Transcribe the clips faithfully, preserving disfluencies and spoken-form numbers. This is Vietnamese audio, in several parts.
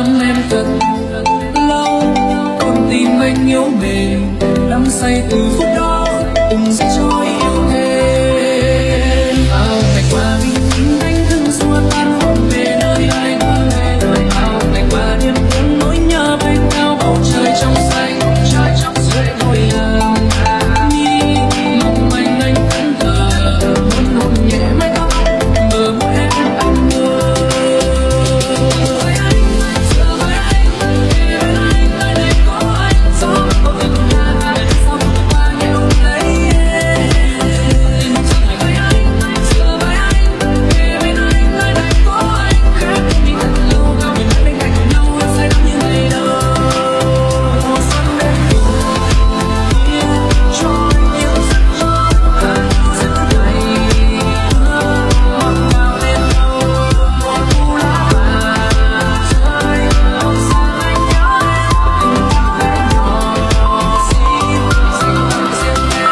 ngắm em thật lâu, con tim anh yếu mềm đắm say từ phút đó, từng giây trôi yêu thêm. Bao ngày qua bình tĩnh anh từng xua tan hồn về nơi anh về nơi bao ngày qua niềm thương nỗi nhớ bay theo bầu trời trong xanh trời trong dưới đôi lòng mi mong manh anh vẫn thờ muốn hôn nhẹ mái tóc bờ môi em anh mơ. Với anh giờ với anh kề bên anh nơi đây có anh gió có từng ngàn ngày sau qua nhau lấy em. Giờ với anh giờ với anh kề bên anh nơi đây có anh khác mình thật lâu gặp mình bên cạnh nhau em say đắm như ngày đầu. Mùa xuân đến rồi cho anh những giấc mơ anh rất đầy ngọt ngào đến đâu mùa thu lá vàng rơi lòng sang anh nhớ em tình cảm bé nhỏ xin dành tặng riêng em.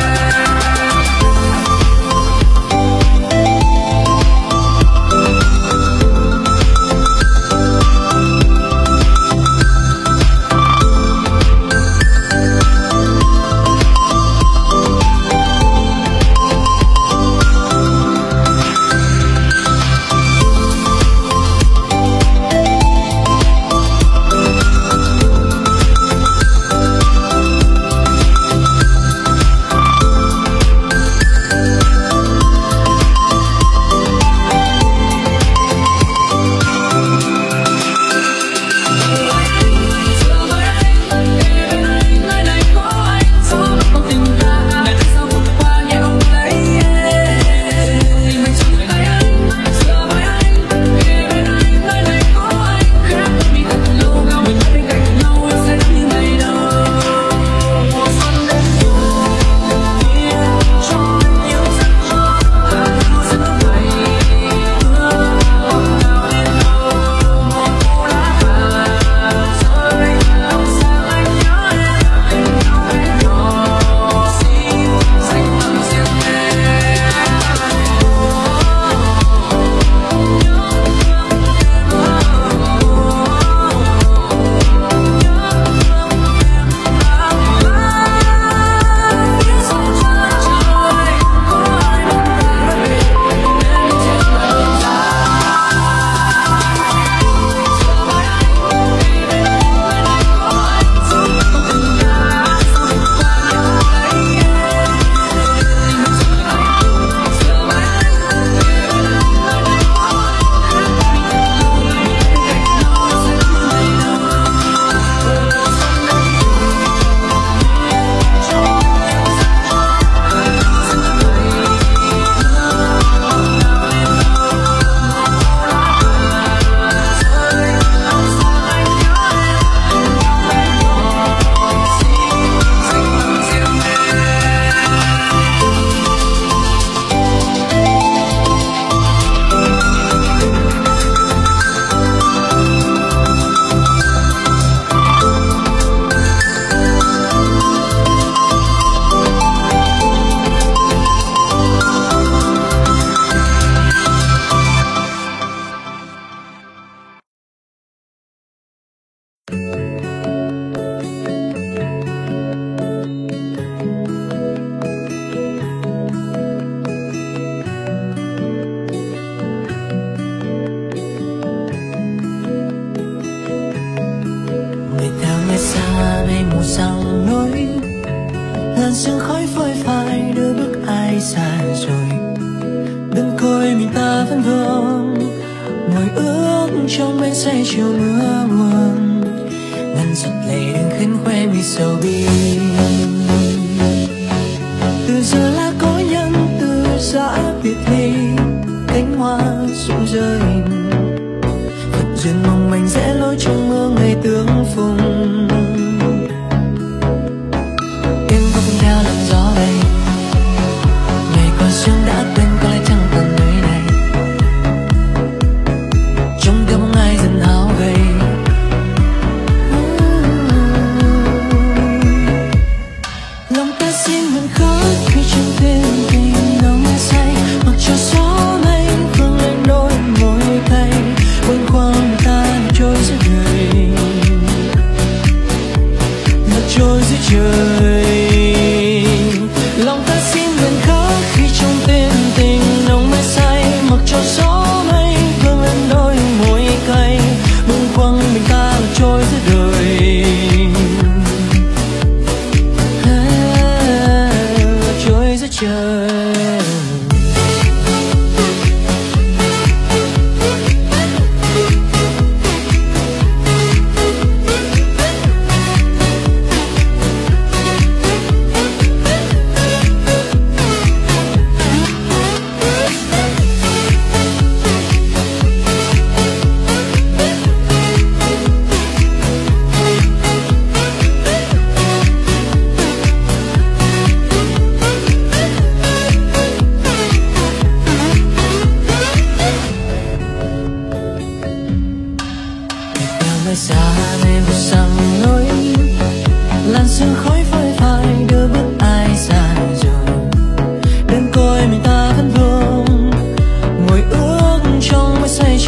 làn sương khói phôi phai đưa bước ai xa rồi. Đừng coi mình ta vẫn vương ngồi ước trong bên say chiều mưa buồn, ngăn giọt lệ đừng khấn khoe mi sầu bi. Từ giờ là có nhân từ giã biệt ly, cánh hoa rụng rơi phận duyên mong manh rẽ lối trong mưa ngày tương phùng. Em có cùng theo làn gió bay, ngày còn sương đã quên có lẽ chẳng còn nơi này. Trong theo bóng ai dần hao gầy, lòng ta xin ngừng khóc khi trong đêm tình nồng say, mặc cho gió lay vương lên đôi môi cay quanh khoang ta trôi giữa đời.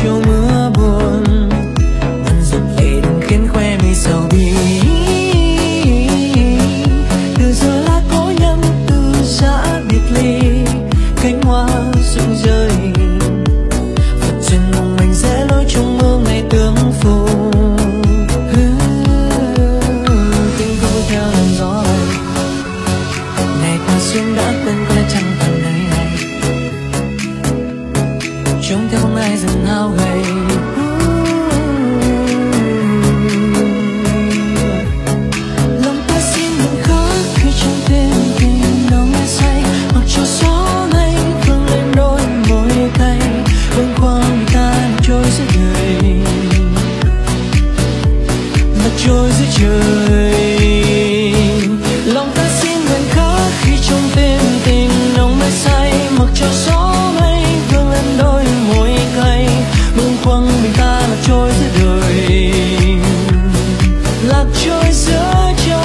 chiều mưa buồn. Vẫn giọt lệ đừng khiến khoe mi sầu bi. Từ giờ là cố nhân, từ giã biệt ly, cánh hoa rụng rơi. Phật duyên mong mình sẽ lối trong mơ ngày tương phù. Tình cô theo làn gió bay, ngày qua xuyên đã quên có lẽ chẳng còn nơi này. Trông theo không ai dần hao gầy. Lòng ta xin đừng khóc khi trong đêm tình nồng say, mặc cho gió mây vương lên đôi môi cay. Bâng khuâng ta trôi giữa đời, mà trôi giữa trời. Lòng ta xin đừng khóc khi trong đêm tình nồng say, mặc cho gió mây vương lên đôi môi cay. Bâng khuâng mình ta lạc trôi giữa đời, lạc trôi giữa trời.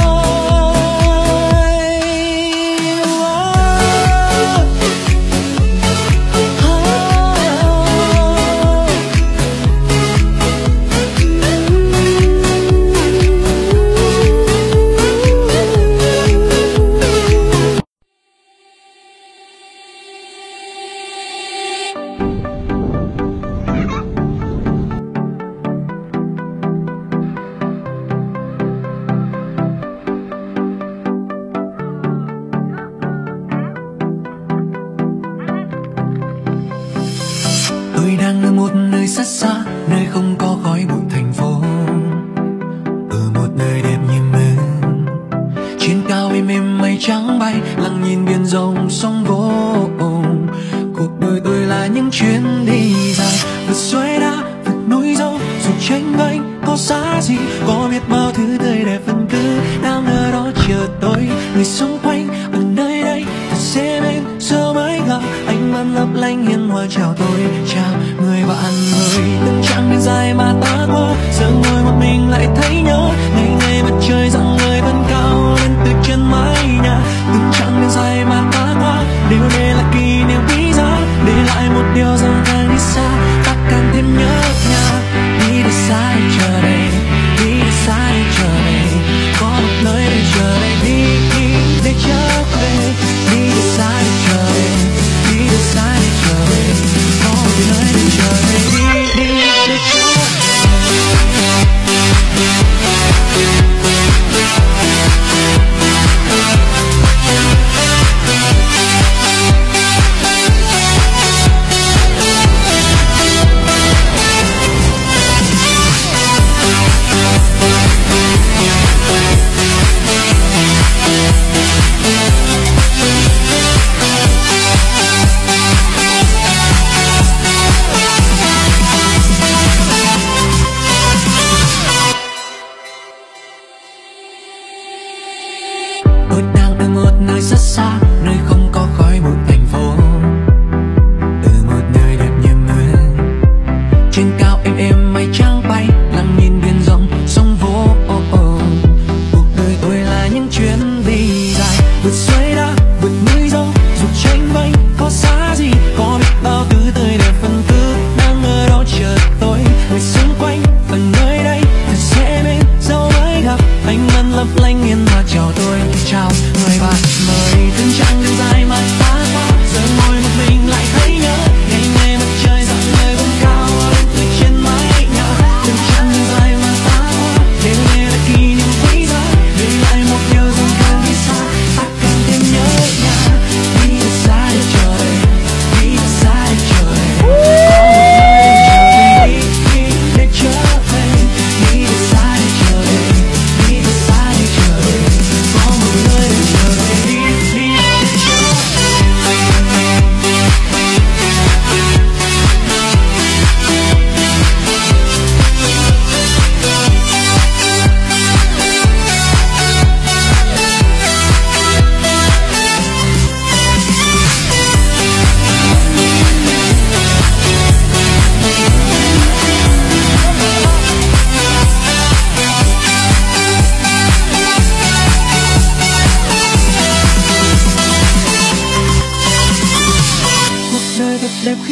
Tôi đang ở một nơi rất xa, nơi không có khói bụi thành phố. Ở một nơi đẹp như mơ, trên cao êm êm mây trắng bay, lặng nhìn biển rộng sóng vỗ. Cuộc đời tôi là những chuyến đi dài, vượt suối đá, vượt núi dâu. Dù tranh vênh có giá gì, có biết bao thứ tươi đẹp vẫn cứ đang ở đó chờ tôi. Người xung quanh ở nơi đây thật sẽ bên giờ mới gặp. Ánh mắt lấp lánh hiền hòa chào tôi, chào người bạn ơi. Từng chặng đường dài mà ta qua, giờ ngồi một mình lại thấy nhớ. Ngày ngày mặt trời dặn người vẫn cao lên từ chân mái nhà. Từng chặng đường dài mà ta qua, điều đây là kỷ niệm quý giá. Để lại một điều rằng càng đi xa, ta càng thêm nhớ nhà. Đi để xa để chờ đây, đi để xa để chờ đây. Có một nơi để chờ đây, đi đi để trở về. Đi để xa để chờ đây, đi để xa để chờ đây. Có một nơi để chờ đây, đi đi để trở về.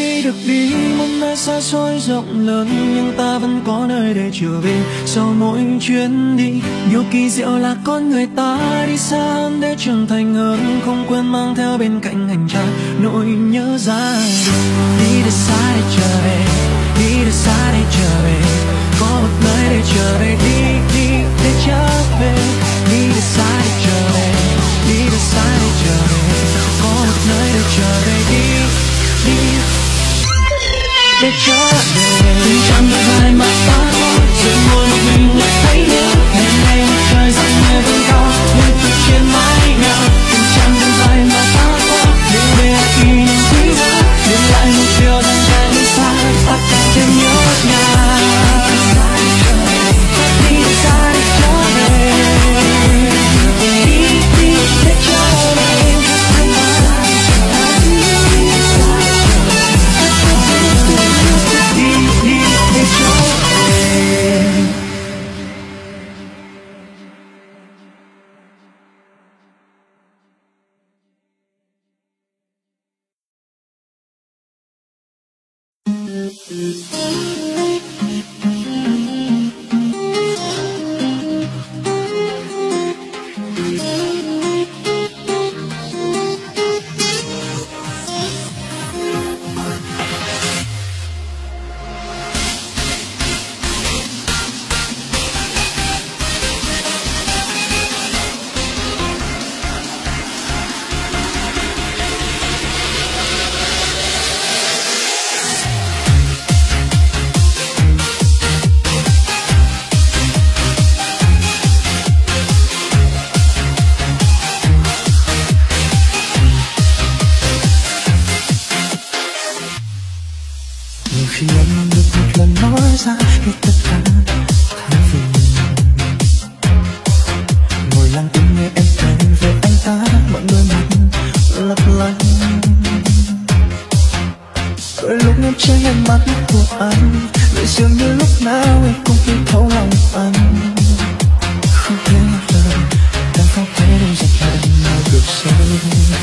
đi được đi một nơi xa xôi rộng lớn, nhưng ta vẫn có nơi để trở về sau mỗi chuyến đi. Điều kỳ diệu là con người ta đi xa hơn để trưởng thành hơn, không quên mang theo bên cạnh hành trang nỗi nhớ gia đình. Đi được xa để trở về, đi được xa để trở về, có một nơi để trở về. Đi đi để trở về, đi được xa để trở về, đi được xa để trở về, có một nơi để trở về. Đi đi để trở về. Tình chẳng được dài mà ta có, rồi ngồi một mình lại thấy nhớ. Ngày nay mặt trời dần mây vẫn cao, liên tục trên mái nhà. Tình chẳng được dài mà ta có, đừng để kỷ niệm quý giá. Đừng lại một chiều đang dài đi xa, ta càng thêm nhớ nhà. Đi để xa để trở về, đi đi để trở về. Khi anh được một lần nói ra hết tất cả thay vì ngồi lặng im nghe em kể về anh ta, mọi người mình lấp lánh. Đôi lúc em trên ánh mắt của anh, vậy dường như lúc nào em cũng hiểu thấu lòng anh. Không thể lời, đang không thể đâu dành lại nào được rơi,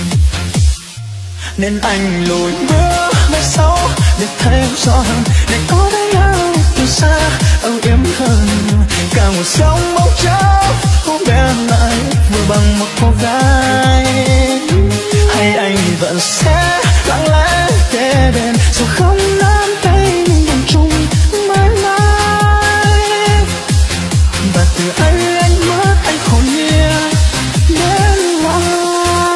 nên anh lùi bước về sau để thấy em rõ hơn, để có thấy nhau từ xa âu yếm hơn. Cả một sóng bóng chốc không bên lại vừa bằng một cô gái, hay anh vẫn sẽ lặng lẽ kế bên dù không nắm tay nhưng cùng chung mãi mãi. Và từ anh anh mất anh hồn nhiên đến lòng.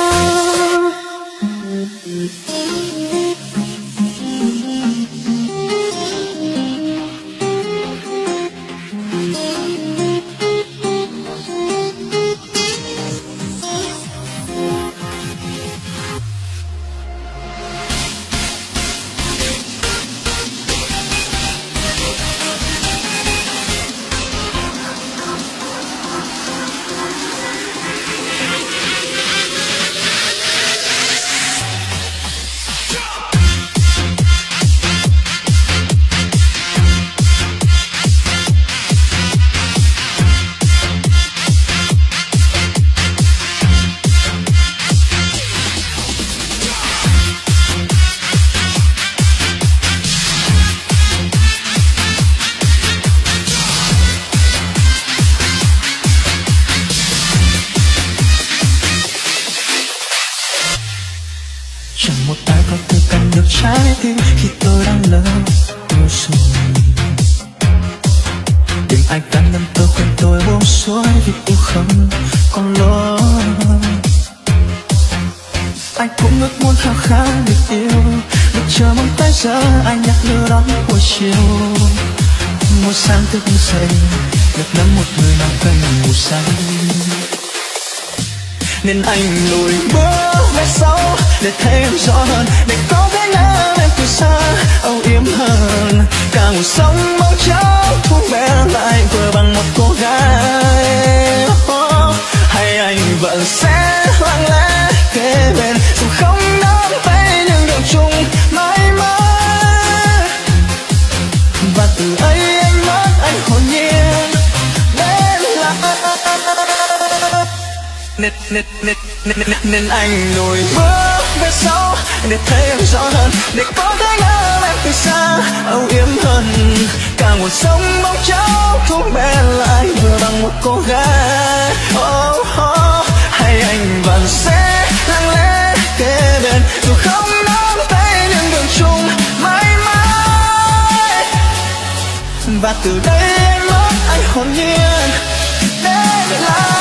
Chẳng một ai có thể cầm được trái tim khi tôi đang lỡ yêu rồi. Tìm ai can ngăn tôi khuyên tôi buông xuôi vì yêu không còn lối. Anh cũng ước muốn khao khát được yêu, được chờ mong tới giờ anh nhắc đưa đón buổi chiều. Một sáng thức dậy được nắm một người nào cần ngủ say, nên anh lùi bước về sau để thấy em rõ hơn, để có thể nắm em từ xa âu yếm hơn. Cả một sóng bóng chốc thu bé lại vừa bằng một cô gái, oh, hay anh vẫn sẽ lặng lẽ kế bên dù không nắm tay nhưng đường chung mãi mãi. Và từ ấy anh mất anh hồn nhiên đến là nên, nên, nên, nên, nên anh lùi bước về sau để thấy em rõ hơn, để có thể ngỡ em từ xa âu yếm hơn. Cả một sông bóng cháo thúc bé lại vừa bằng một cô gái. Oh, oh, hay anh vẫn sẽ lặng lẽ kế bên, dù không nắm tay nhưng đường chung mãi mãi. Và từ đây anh mất anh hồn nhiên để lại.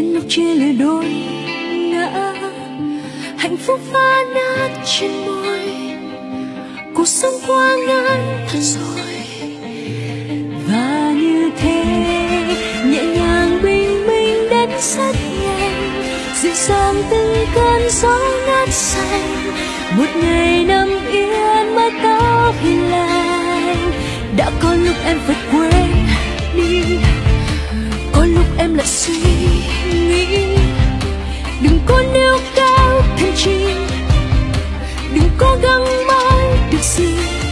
đến lúc chia lìa đôi ngã, hạnh phúc phá nát trên môi, cuộc sống qua ngắn thật rồi. Và như thế nhẹ nhàng bình minh đến rất nhanh, dịu dàng từng cơn gió ngát xanh, một ngày nằm yên mái tóc hiền lành. Đã có lúc em phải quên đi, có lúc em lại suy nghĩ, đừng có nêu cao thêm chi, đừng cố gắng mãi được gì.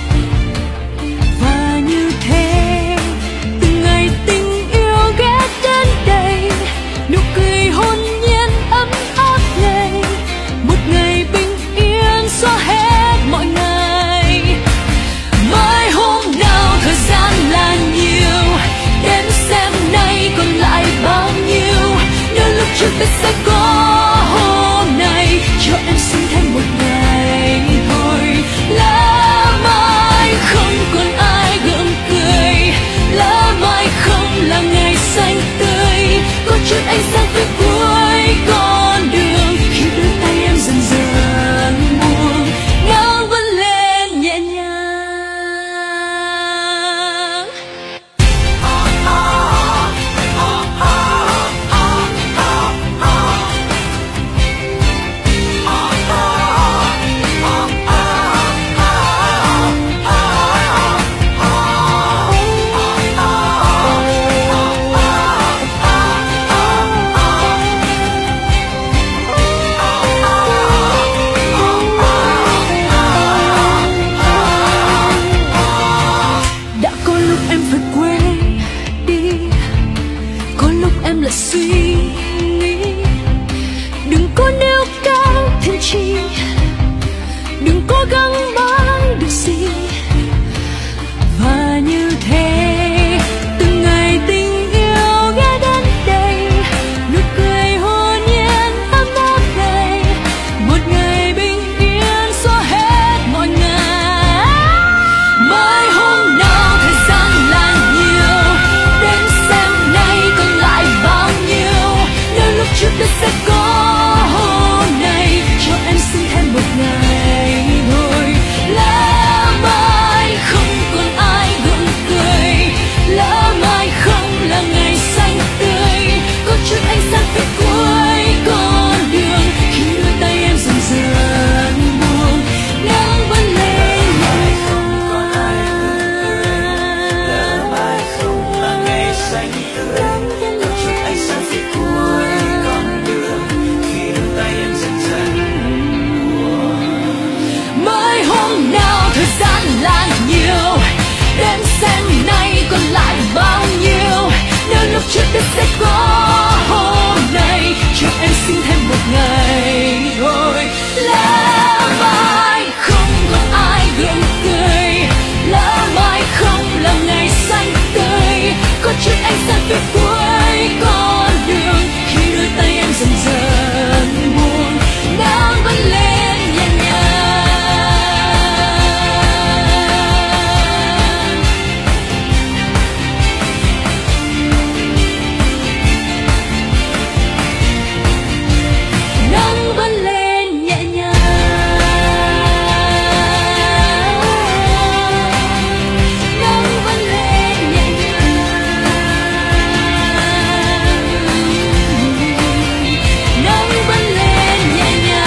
Và như thế từng ngày tình yêu ghé đến đây, nụ cười hồn nhiên ấm áp này, một ngày bình yên xóa hết mọi ngày. Mai hôm nào thời gian là nhiều, đến xem nay còn lại bao nhiêu, nếu lúc trước biết sẽ có hôm nay, cho em xin thêm một ngày thôi. Lá mai không còn ai gượng cười, lá mai không là ngày xanh tươi, có chút ánh sáng phía cuối con đường, khi đôi tay em dần dần buông, nắng vẫn lên nhẹ nhàng. Đã có lúc em phải quên đi, có lúc em lại suy nghĩ, đừng có nêu cao thêm chi, đừng cố gắng mãi được gì. Và như thế từng ngày tình yêu ghé đến đây, nụ cười hồn nhiên ấm áp này, một ngày bình yên xóa hết mọi ngày. Mai hôm nào thời gian là nhiều, đến xem nay còn lại bao nhiêu, nếu lúc trước biết sẽ có hôm nay, cho em xin thêm một ngày thôi. Lá mai không còn ai gượng cười, lá mai không là ngày xanh tươi, có chút ánh sáng phía cuối con đường, khi đôi tay em dần dần buông, nắng vẫn lên nhẹ Lá mai không là ngày xanh tươi, có chút ánh sáng phía cuối con đường, khi đôi tay em dần dần buông. Mai hôm nào thời gian là nhiều, đến xem nay còn lại bao nhiêu, nếu lúc trước biết sẽ có hôm nay, cho em xin thêm một ngày thôi. Lá mai không còn ai gượng cười, lá mai không là ngày xanh tươi, có chút ánh sáng phía cuối con đường, khi đôi tay em dần dần buông, nắng vẫn lên nhẹ nhàng. Nắng vẫn lên nhẹ nhàng, nắng vẫn lên nhẹ nhàng, nắng vẫn lên nhẹ nhàng.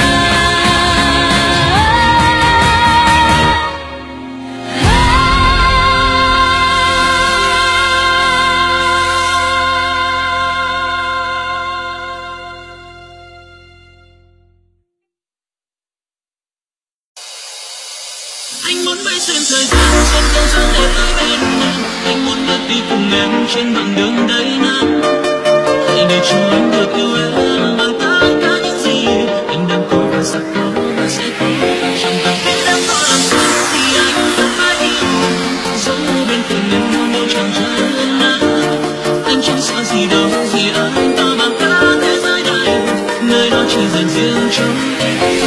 Anh muốn bay xuyên thời gian, xuyên cơn sóng để tới bên em. Anh muốn bước đi cùng em trên đoạn đường đầy nắng. Hãy để cho anh được yêu em bằng tất cả những gì anh đang cố và sắp có và sẽ có. Trong tâm em đang có làm sao thì anh vẫn mãi yêu. Giống bên cạnh em theo một chàng trai lên nắng. Anh chẳng sợ gì đâu vì anh ta bằng cả thế giới này. Nơi đó chỉ dành riêng cho em.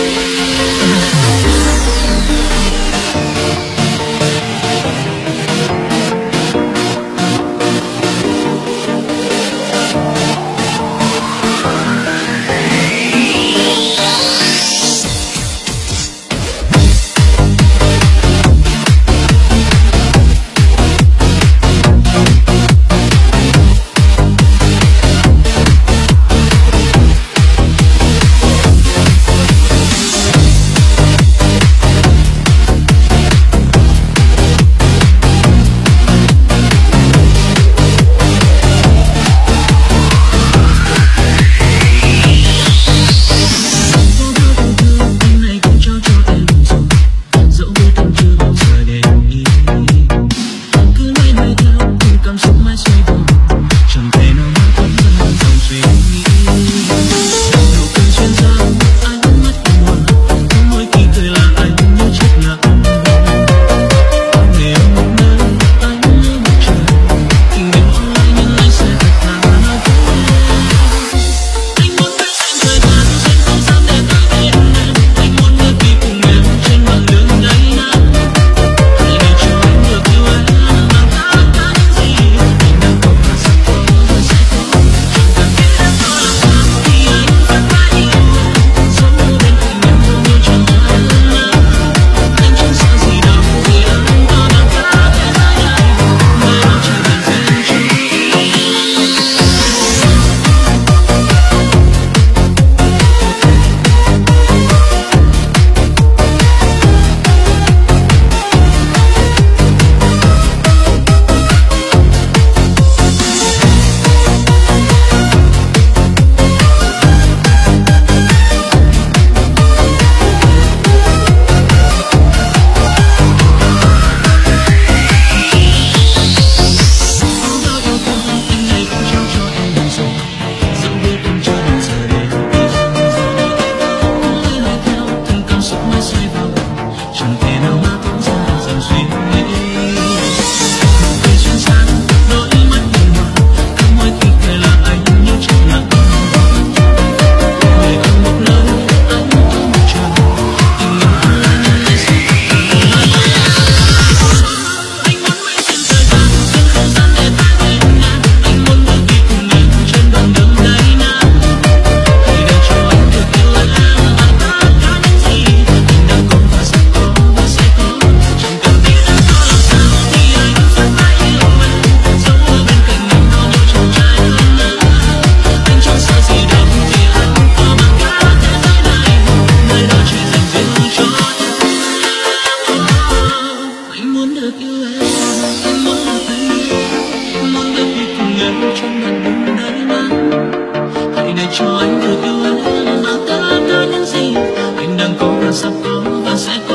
anh được yêu em và tất cả những gì anh đang có và sắp có và sẽ có.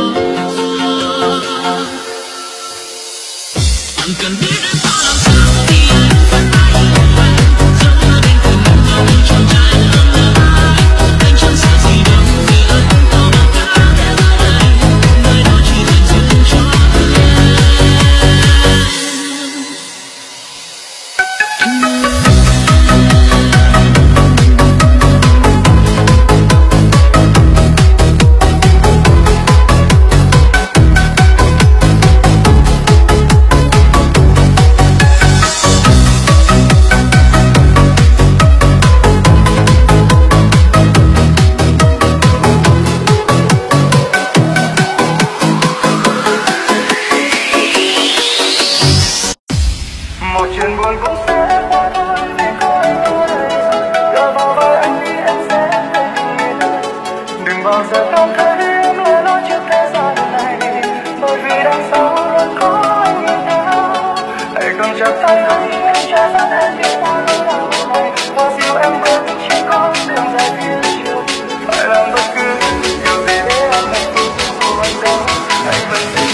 Chẳng cần biết em có làm sao thì anh vẫn mãi yêu em, giống như bên cạnh em và một tròn trái ấm áp. Anh chẳng sợ gì đâu vì anh có bao cả thế giới này, nơi đó chỉ dành riêng cho em. Một chuyện buồn cũng sẽ qua thôi vì có anh ở đây rồi. Gỡ vào vai anh đi em sẽ thấy bình yên. Đừng bao giờ cảm thấy em lẻ loi trước thế gian này, bởi vì đằng sau luôn có anh yêu nhau. Hãy cầm chặt tay anh, em sẽ dẫn em đi qua nỗi đau này và dìu em bước trên con đường dài phía trước. Phải làm bất cứ điều gì để em hạnh phúc, dù anh đâu anh vẫn sẽ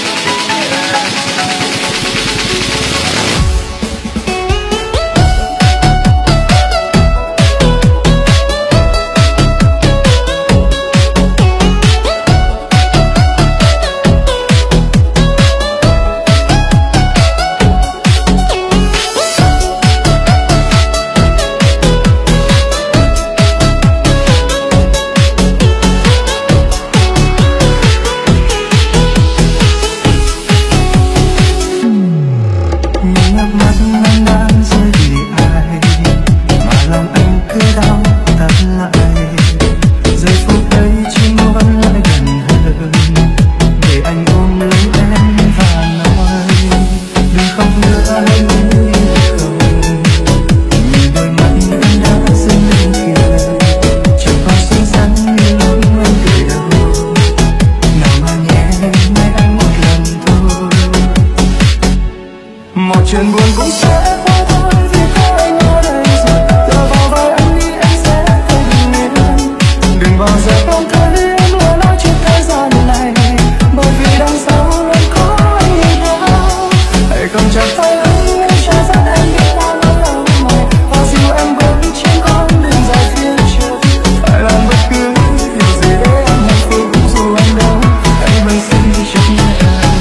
chuyện buồn cũng sẽ qua thôi vì có anh ở đây rồi. Tựa vào vai anh đi em sẽ thấy bình yên. Đừng bao giờ cảm thấy em lẻ loi trên thế gian này, bởi vì đằng sau luôn có anh yêu nhau. Hãy cầm chặt tay anh, em sẽ dẫn em đi qua nỗi đau này và dìu em bước trên con đường dài phía trước. Phải làm bất cứ điều gì để em hạnh phúc, dù anh đâu anh vẫn xin chấp nhận.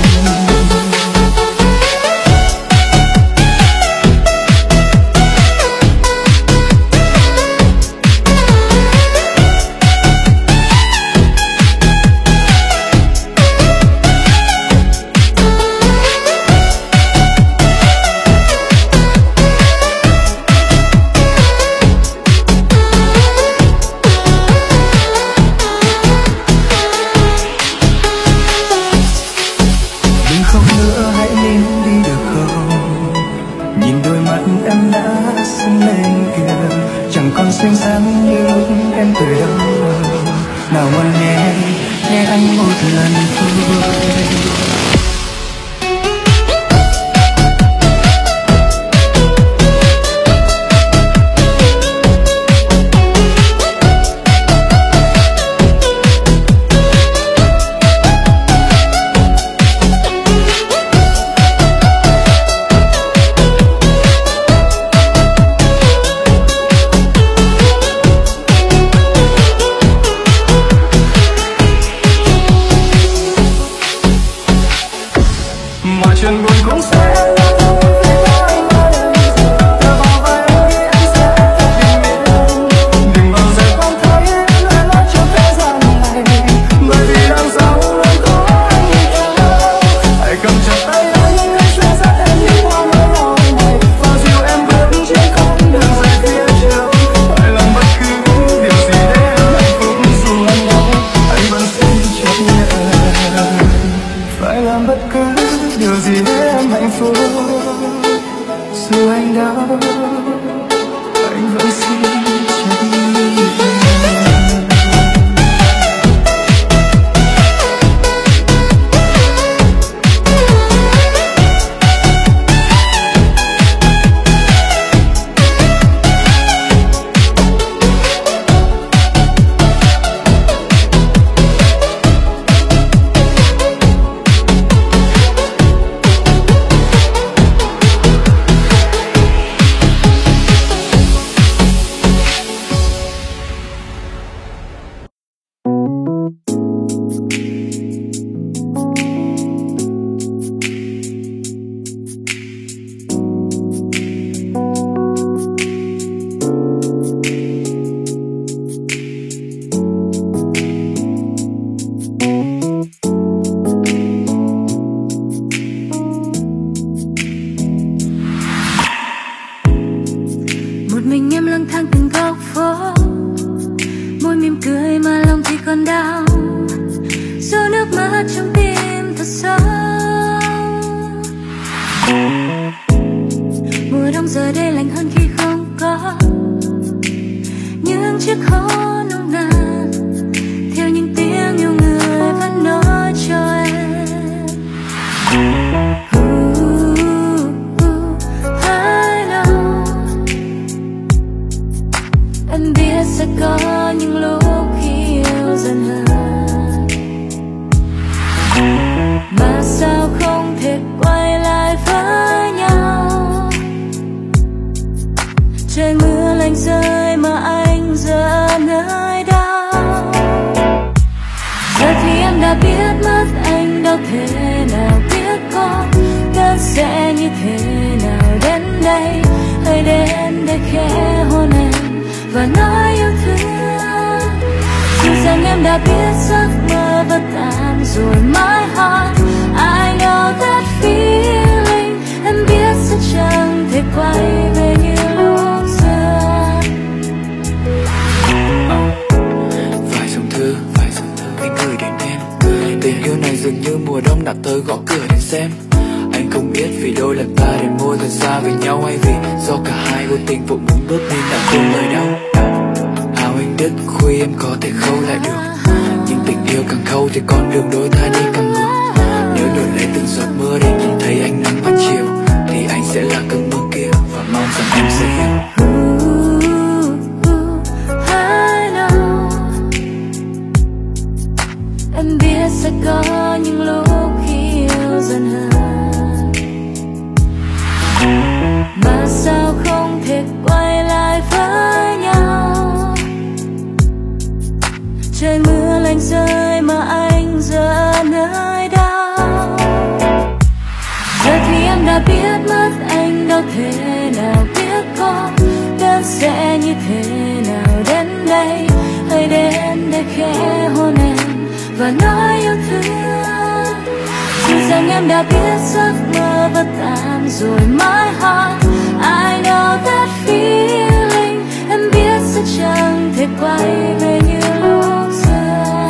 Không nữa hãy nín đi được không, nhìn đôi mắt em đã sưng lên kìa, chẳng còn xinh xắn như lúc em tuổi đầu. Nào ngoan nghe, nghe anh một lần thôi. cười mà lòng thì còn đau, giọt nước mắt trong tim thật sâu. Mùa đông giờ đây lạnh hơn khi không có những chiếc hôn nồng nàn, theo những tiếng yêu người vẫn nói cho em. I know em biết sẽ có những lúc khi yêu dần hơn, mà sao không thể quay lại với nhau. Trời mưa lạnh rơi mà anh giờ ở nơi đâu. Giờ thì em đã biết mất anh đâu thể nào biết có cơn sẽ như thế nào đến đây. Hãy đến để khẽ hôn em và nói yêu thương. Dù rằng em đã biết giấc mơ vẫn tàn rồi mãi hỏi I know that feeling. Em biết sẽ chẳng thể quay về như lúc xưa. Vài dòng thư, vài dòng thư anh gửi đến em. Tình yêu này dường như mùa đông đã tới gõ cửa đến xem. Anh không biết vì đôi lần ta đến môi gần xa với nhau, hay vì do cả hai vô tình vội muốn bước nên đã quên lời đau. Áo anh đứt khuya em có thể khâu lại được, nhưng tình yêu càng khâu thì con đường đôi ta đi càng ngược. Nếu đổi lấy từng giọt mưa để nhìn thấy ánh nắng ban chiều, thì anh sẽ là cơn mưa kia và mong rằng em sẽ hiểu. I know em biết sẽ có những lúc khi yêu dần hơn, mà sao không thể quay lại với nhau. Trời mưa lạnh rơi mà anh giờ ở nơi đâu. Giờ thì em đã biết mất anh đâu thể nào biết có cơn sẽ như thế nào đến đây. Hãy đến để khẽ hôn em và nói yêu thương. Dù rằng em đã biết giấc mơ vẫn tàn rồi mãi hỏi I know that feeling. Em biết sẽ chẳng thể quay về như lúc xưa.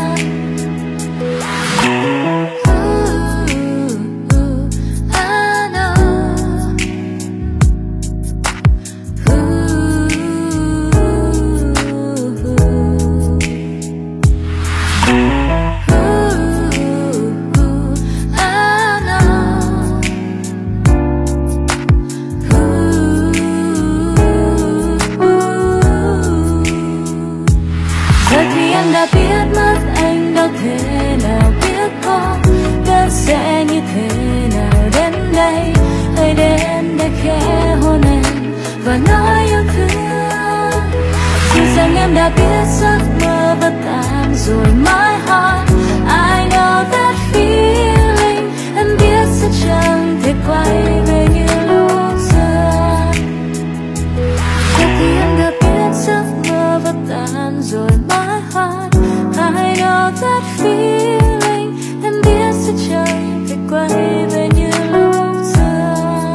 Đã biết mất anh đâu thể nào biết có cơn sẽ như thế nào đến đây. Hãy đến để khẽ hôn em và nói yêu thương. Dù rằng em đã biết giấc mơ vẫn tàn rồi mãi hỏi I know that feeling. Em biết sẽ chẳng thể quay về như lúc xưa. Giờ thì em đã biết giấc mơ vẫn tàn rồi mãi hỏi I know that feeling. Em biết sẽ chẳng thể quay về như lúc xưa.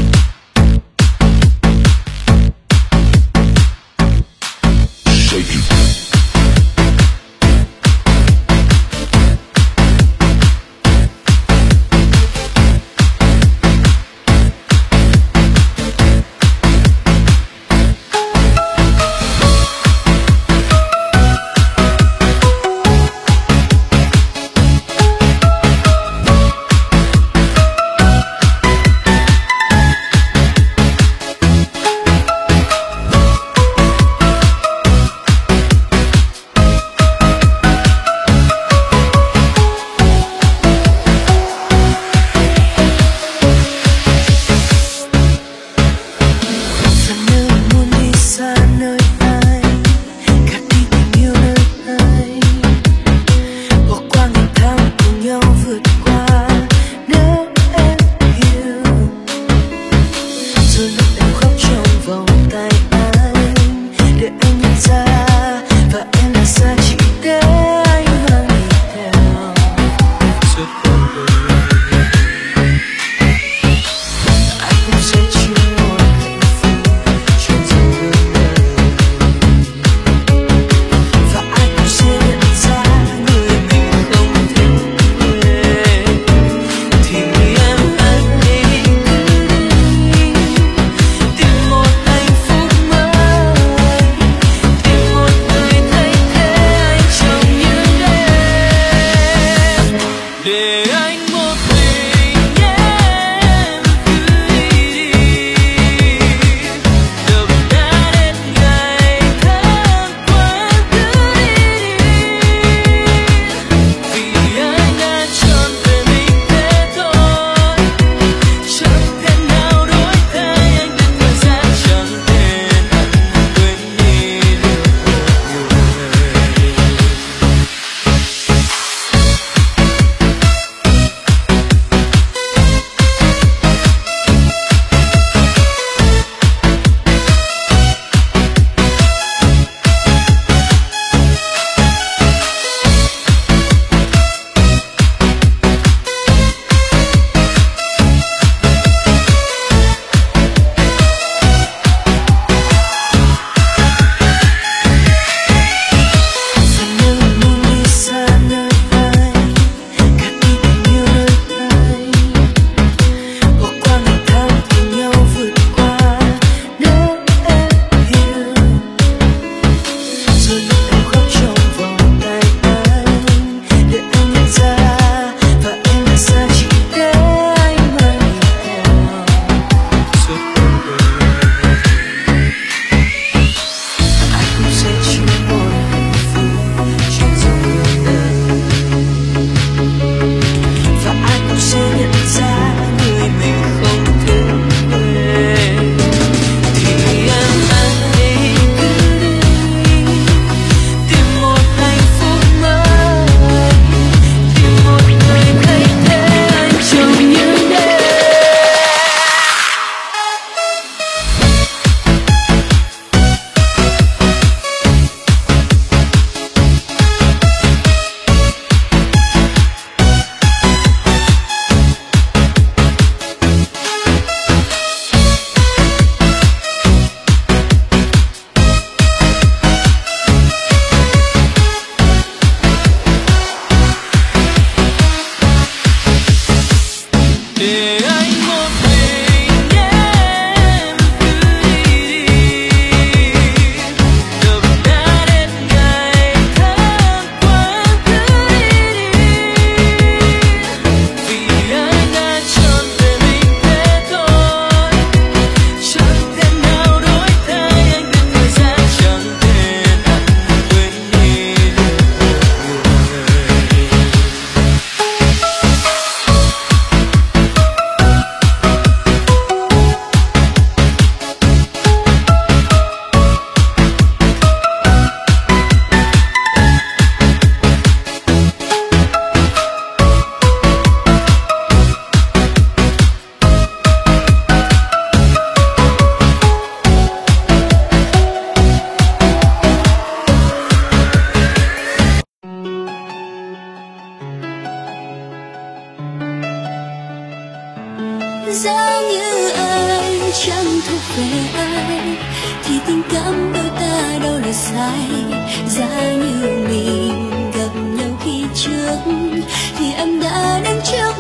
Shake it. Nếu như anh chẳng thuộc về ai thì tình cảm đôi ta đâu là sai. Giá như mình gặp nhau khi trước thì em đã đến trước